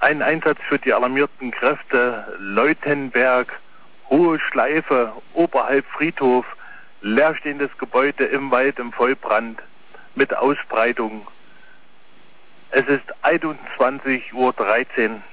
Ein Einsatz für die alarmierten Kräfte Leutenberg, Hohe Schleife, oberhalb Friedhof, leerstehendes Gebäude im Wald im Vollbrand mit Ausbreitung. Es ist 21:13 Uhr.